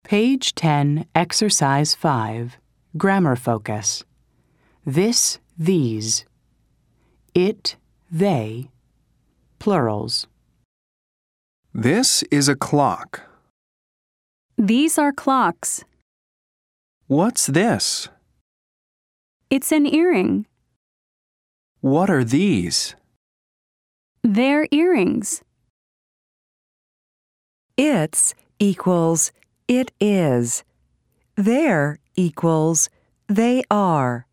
Page 10, Exercise 5, Grammar Focus. This, these. It, they. Plurals. This is a clock. These are clocks. What's this? It's an earring. What are these? They're earrings. It's equals it is. There equals they are.